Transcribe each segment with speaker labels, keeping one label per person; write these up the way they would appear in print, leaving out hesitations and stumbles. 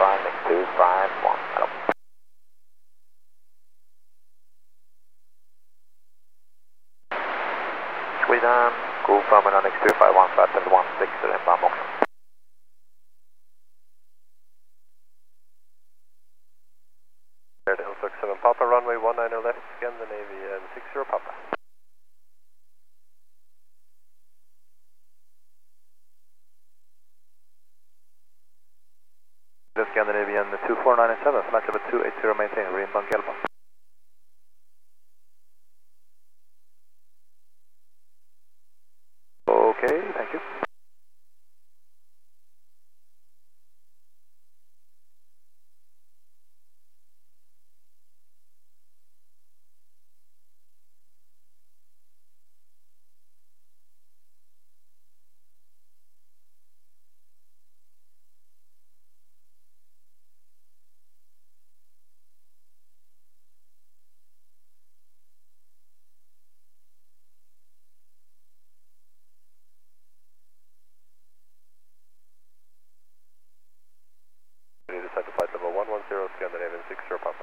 Speaker 1: next to 51. Hello. Sweden, go from and next to 51, flat and 16 inbound box.
Speaker 2: Hilton 7 Papa, runway 19 left, scan the Navy and 60 Papa.
Speaker 1: Scandinavian 2497, flight level 280, maintain, Rinban Gelba. Okay, thank you.
Speaker 2: Descent to flight level 110, Scandinavian 60 Papa.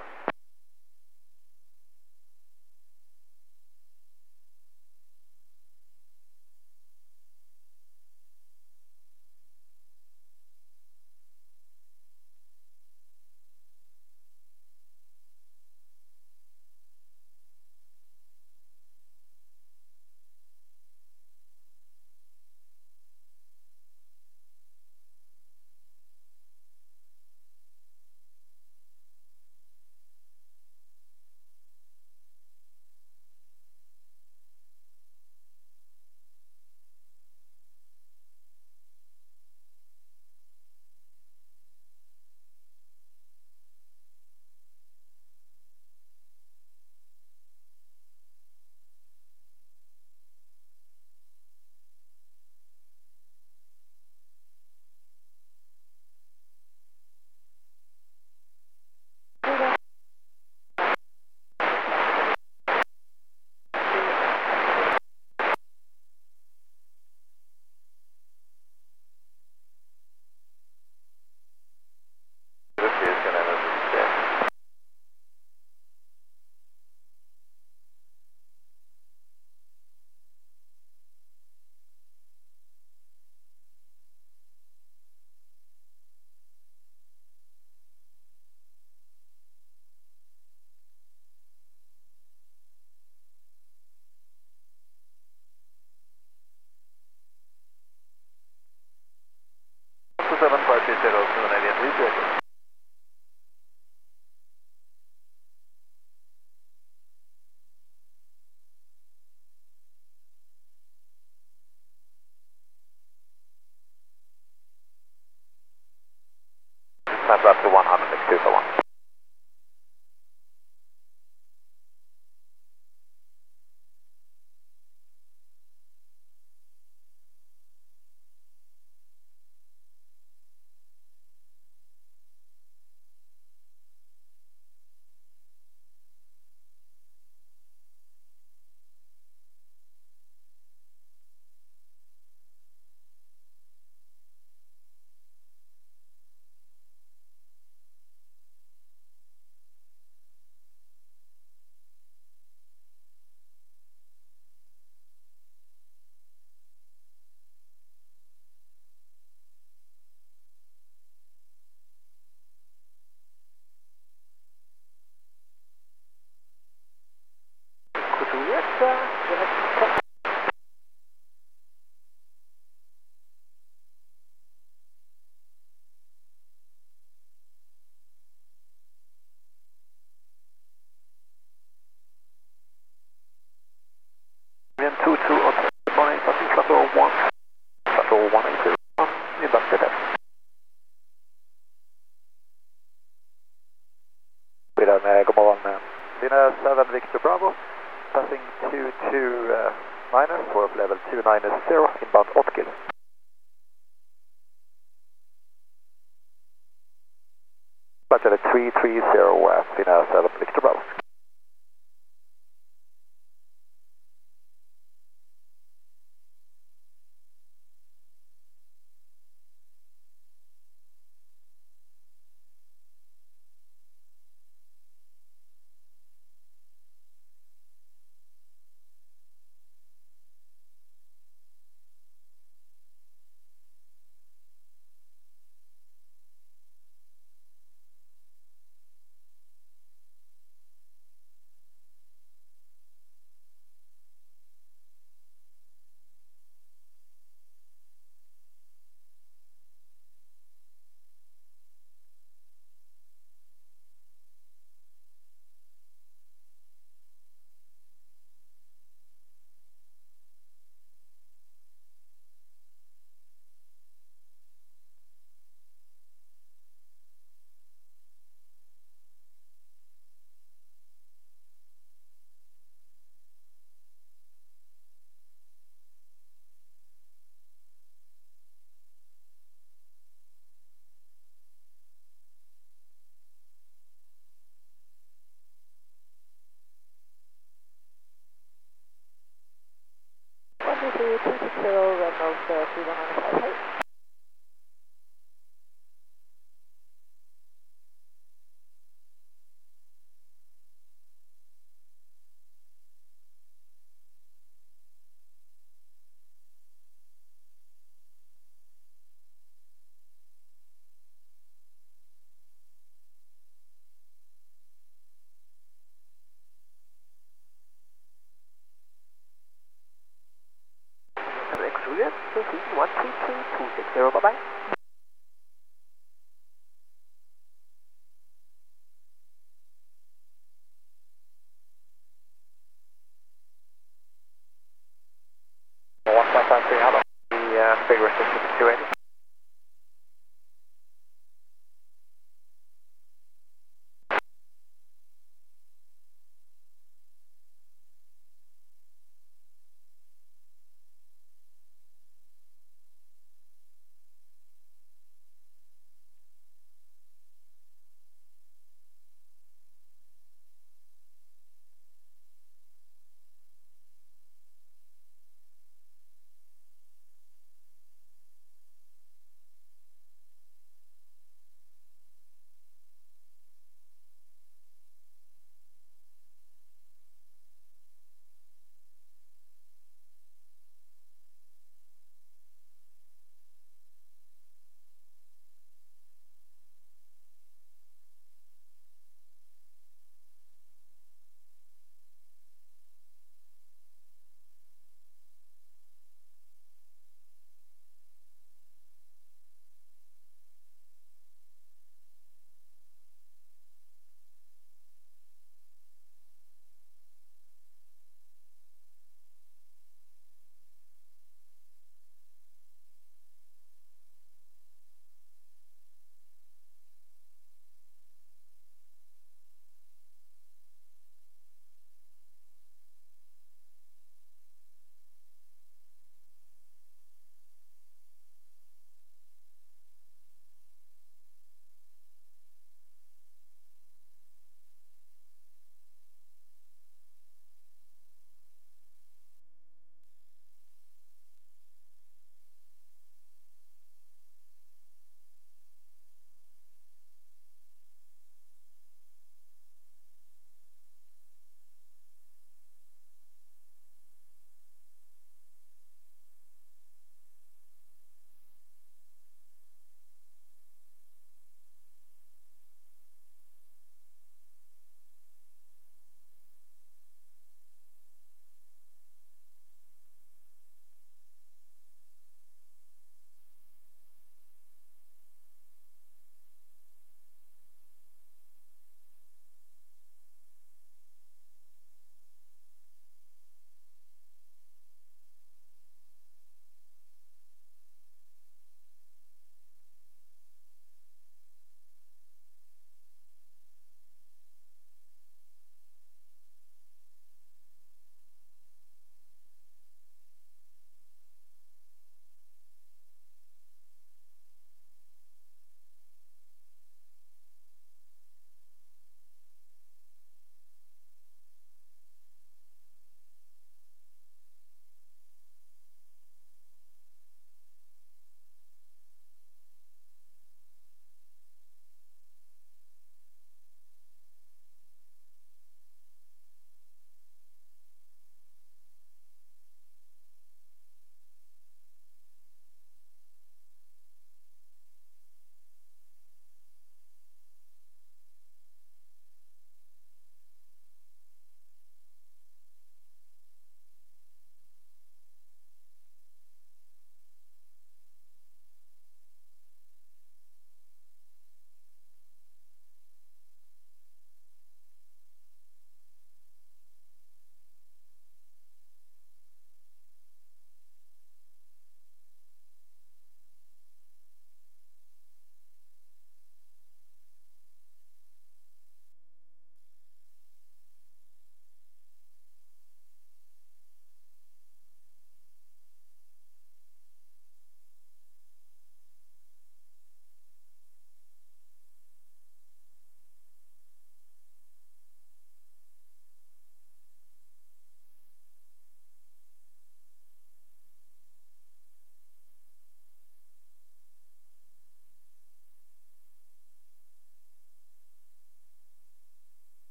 Speaker 2: Snap up to 100, next to 1. Then 22 on the morning, passing flight 180, inbound ZF. Sweden, god morgon. Lina 7 Victor Bravo, passing 229 for level 290, inbound Otkill. Flight level 330, Lina 7 Victor Bravo.
Speaker 1: Juliet, 132.260, bye-bye. The big resistance to 280.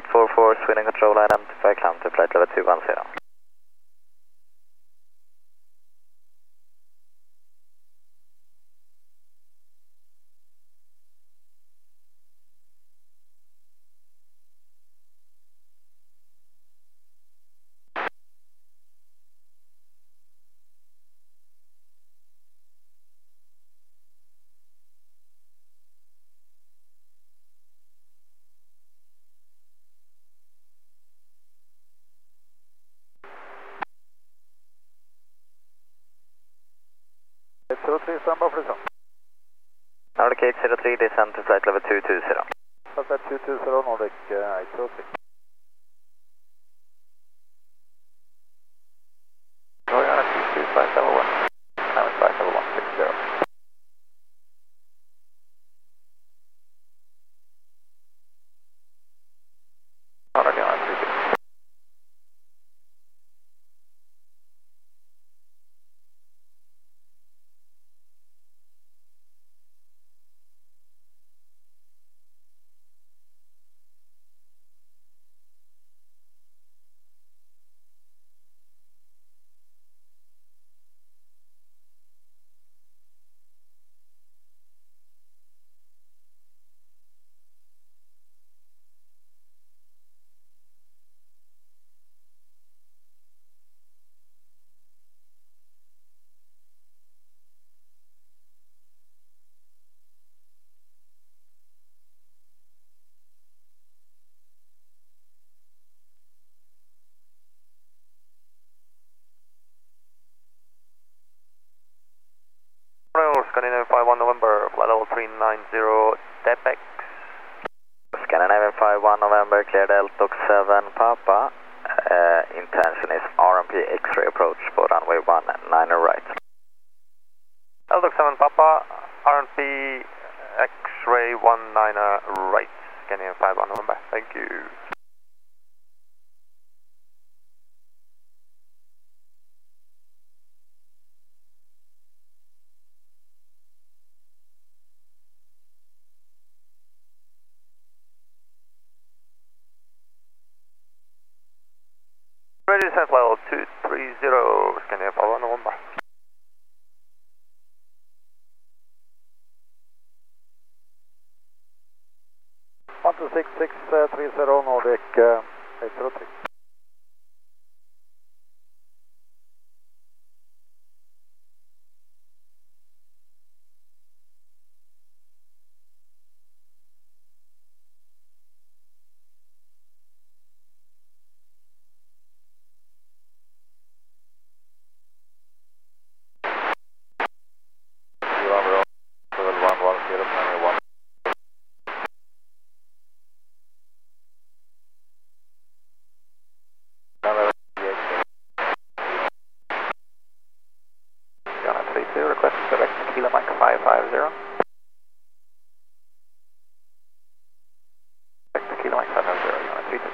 Speaker 3: 844 Sweden Control, identify climb to flight level 210.
Speaker 2: Standby for descent.
Speaker 3: Nordic 803, descend to flight level 220.
Speaker 2: Flight 220, Nordic 803.
Speaker 1: Going on a 22571. Now it's flight level 160. Already on a 260. Scandinavian 51 November, flight level 390, DEPEX.
Speaker 3: Scandinavian 51 November, cleared Eltok 7 Papa. Intention is RMP X-ray approach for runway 19 right.
Speaker 1: Eltok 7 Papa, RMP X-ray 19 right. Scandinavian 51 November, thank you. Ready to set level 230, Scandinavian 51 November.
Speaker 2: 126-630 Nordic 803.
Speaker 1: Request direct to Kilo Mike 550. Direct to Kilo Mike 550, Unit 32.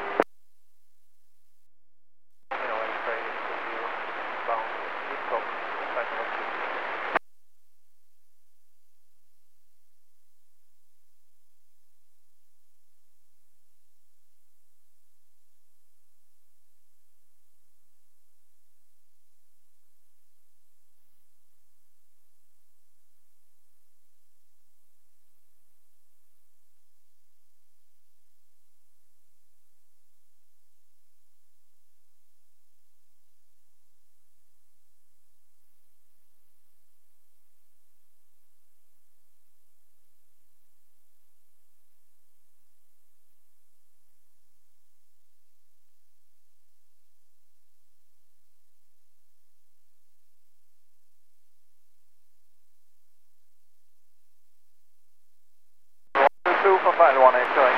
Speaker 1: For flight 180.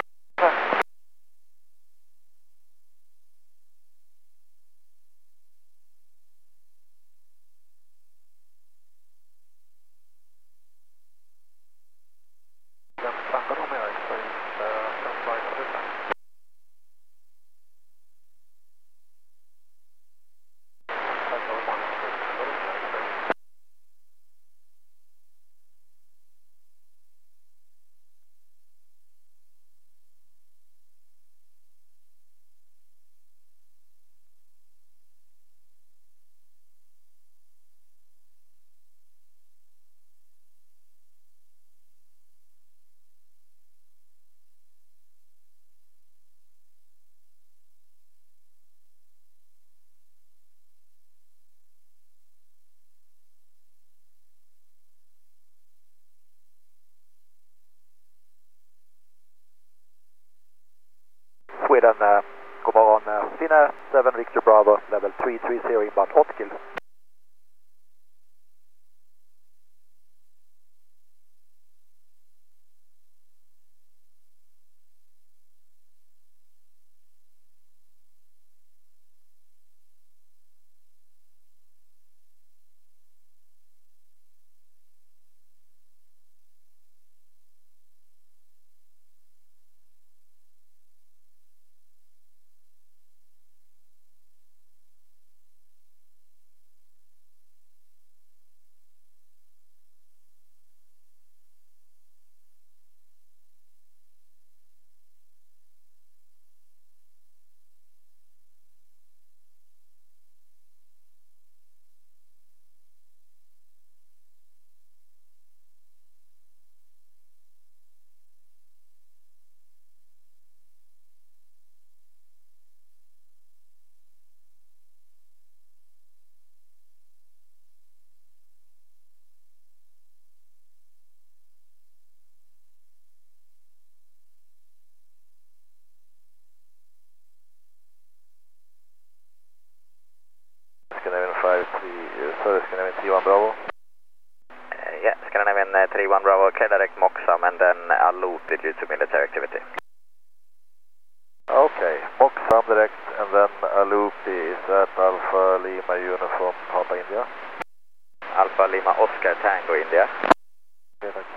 Speaker 2: Sweden, god morgon. Finne 7 Victor Bravo, level 330 inbound Otkill.
Speaker 1: Scandinavian 3-1 Bravo.
Speaker 3: Yeah, Scandinavian 3-1 Bravo, clear direct Moxam and then a loop due to military activity.
Speaker 1: Okay, Moxam direct and then a loop is at Alpha Lima Uniform Papa India.
Speaker 3: Alpha Lima Oscar Tango India.
Speaker 1: Okay, tack.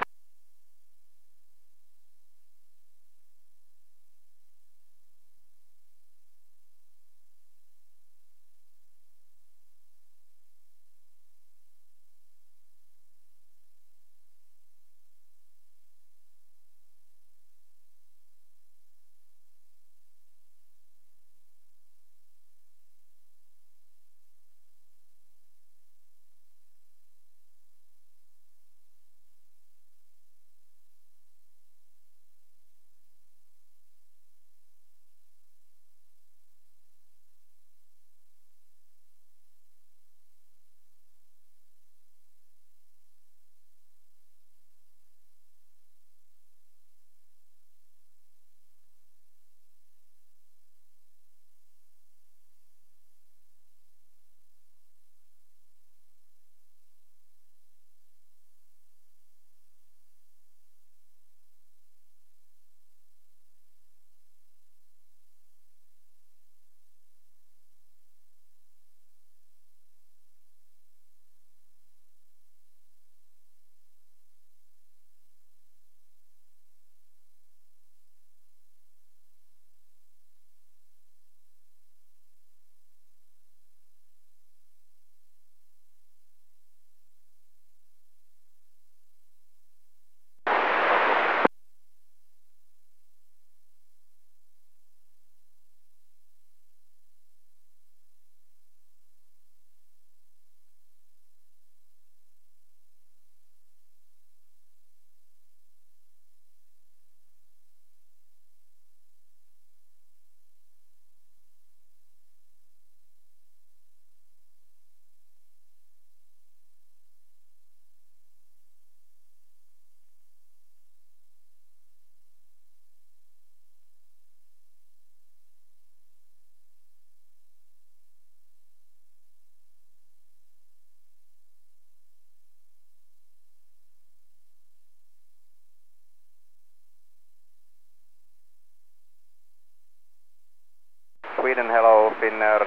Speaker 4: Sweden, hello, Finnair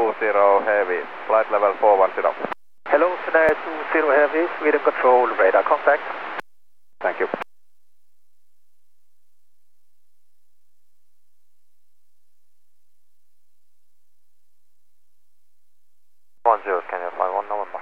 Speaker 4: 20 Heavy, flight level 410.
Speaker 2: Hello, Finne 20 Heavy, Sweden Control, radar contact.
Speaker 4: Thank you.
Speaker 1: One zero, Scania 51 November.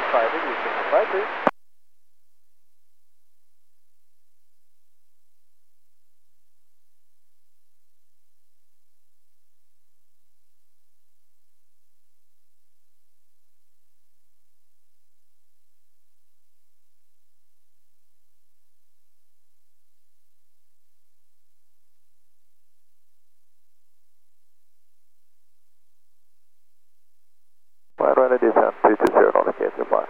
Speaker 2: 5 degrees, 53. Well, ready descent 220 on the KC5.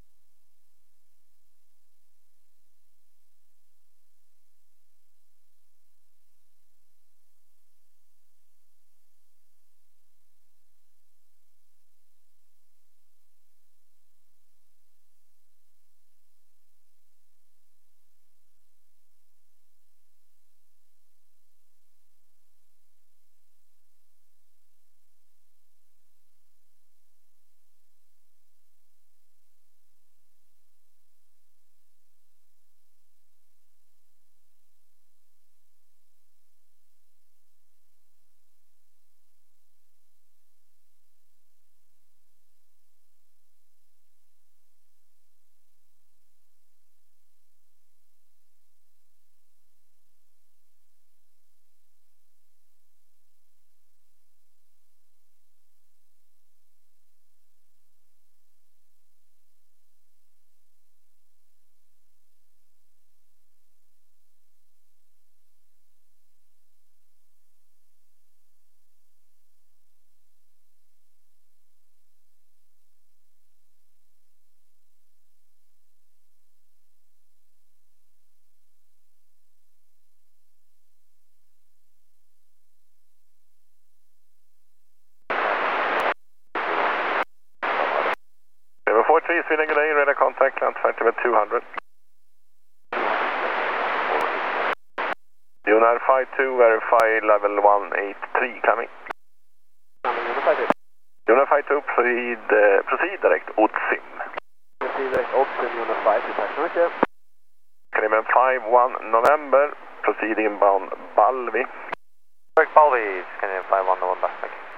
Speaker 4: Level 43, Sweden G'day, radar contact, land 200. Lunar 52, verify level 183, coming. Lunar 52, proceed direct, Odsim.
Speaker 2: Proceed direct, Odsim, Lunar 52, tack så mycket.
Speaker 4: Cayman 51 November, proceed inbound Balvi.
Speaker 3: Direct Balvi, Cayman 51 November, thank you.